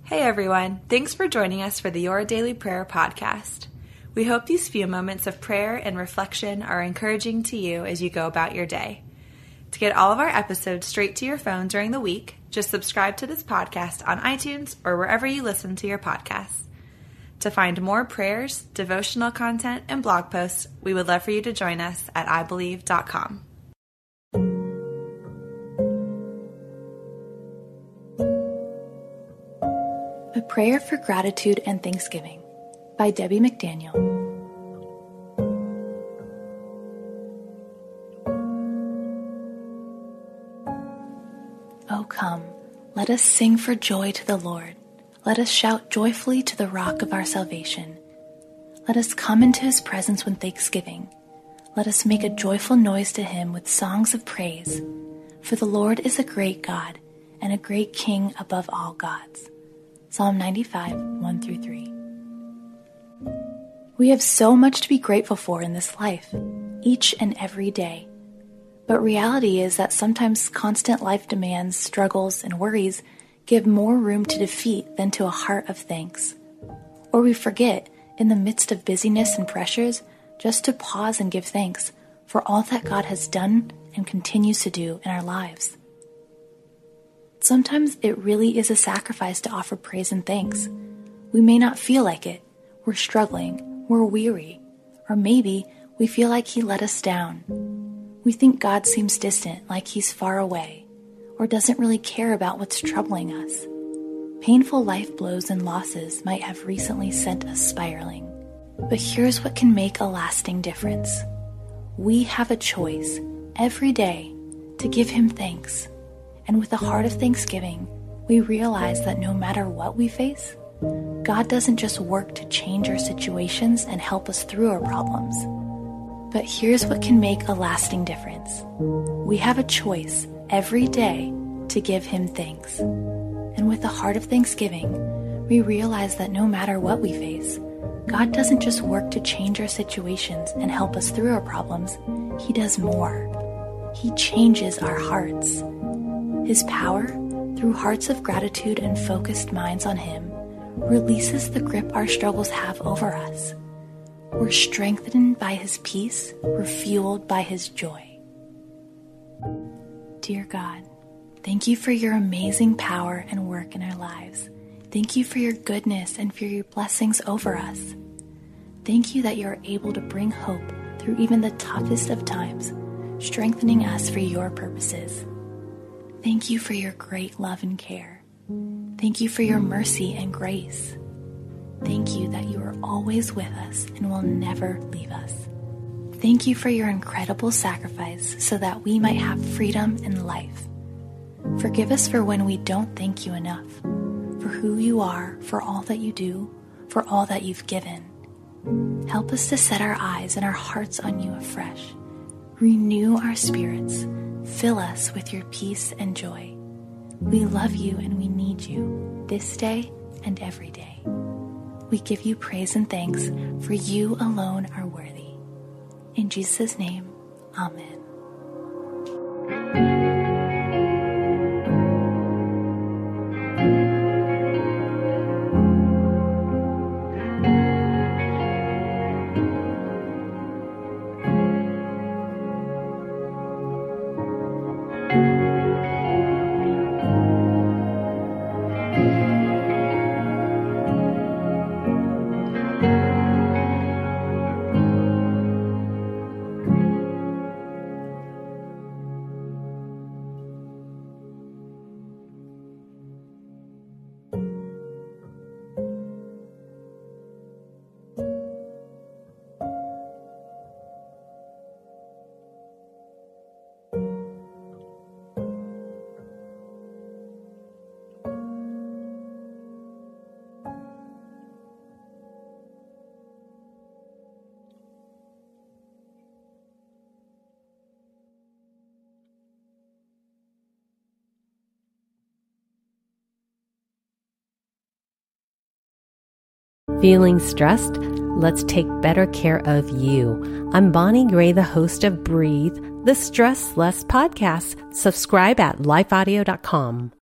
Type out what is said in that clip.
Hey everyone, thanks for joining us for the Your Daily Prayer podcast. We hope these few moments of prayer and reflection are encouraging to you as you go about your day. To get all of our episodes straight to your phone during the week, just subscribe to this podcast on iTunes or wherever you listen to your podcasts. To find more prayers, devotional content, and blog posts, we would love for you to join us at ibelieve.com. A Prayer for Gratitude and Thanksgiving by Debbie McDaniel. O come, let us sing for joy to the Lord. Let us shout joyfully to the rock of our salvation. Let us come into his presence with thanksgiving. Let us make a joyful noise to him with songs of praise. For the Lord is a great God and a great King above all gods. Psalm 95, 1-3. We have so much to be grateful for in this life, each and every day. But reality is that sometimes constant life demands, struggles, and worries give more room to defeat than to a heart of thanks. Or we forget, in the midst of busyness and pressures, just to pause and give thanks for all that God has done and continues to do in our lives. Sometimes it really is a sacrifice to offer praise and thanks. We may not feel like it. We're struggling, we're weary, or maybe we feel like he let us down. We think God seems distant, like he's far away, or doesn't really care about what's troubling us. Painful life blows and losses might have recently sent us spiraling. But here's what can make a lasting difference. We have a choice every day to give him thanks. And with a heart of thanksgiving, we realize that no matter what we face, God doesn't just work to change our situations and help us through our problems. But here's what can make a lasting difference. We have a choice every day to give him thanks. And with a heart of thanksgiving, we realize that no matter what we face, God doesn't just work to change our situations and help us through our problems. He does more. He changes our hearts. His power, through hearts of gratitude and focused minds on him, releases the grip our struggles have over us. We're strengthened by his peace, we're fueled by his joy. Dear God, thank you for your amazing power and work in our lives. Thank you for your goodness and for your blessings over us. Thank you that you are able to bring hope through even the toughest of times, strengthening us for your purposes. Thank you for your great love and care. Thank you for your mercy and grace. Thank you that you are always with us and will never leave us. Thank you for your incredible sacrifice so that we might have freedom and life. Forgive us for when we don't thank you enough, for who you are, for all that you do, for all that you've given. Help us to set our eyes and our hearts on you afresh. Renew our spirits. Fill us with your peace and joy. We love you and we need you this day and every day. We give you praise and thanks, for you alone are worthy. In Jesus' name, amen. Feeling stressed? Let's take better care of you. I'm Bonnie Gray, the host of Breathe, the Stress Less podcast. Subscribe at lifeaudio.com.